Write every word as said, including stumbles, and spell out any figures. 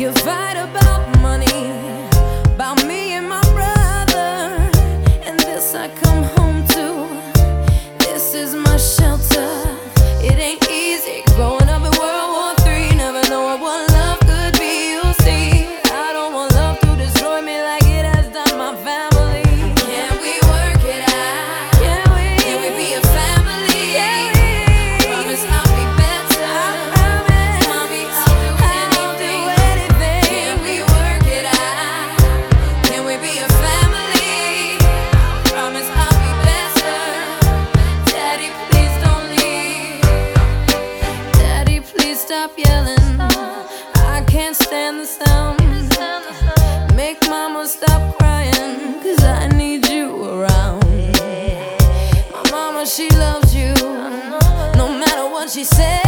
a fight about money, about me and my brother, and this I come home to. This is my shelter. It ain't easy growing up in World War Three. Never knowing what love could be. You'll see, I don't want love to destroy me like it has done my family. Can we work it out? Can we? Can we be a family? Can we? I promise I'll be better. I promise, mommy, I'll do anything. Can we work it out? Can we be a family? I promise I'll be better. Daddy, please don't leave. Daddy, please stop yelling. I can't stand the sound. Make mama stop crying, 'cause I need you around. My mama, she loves you, no matter what she says.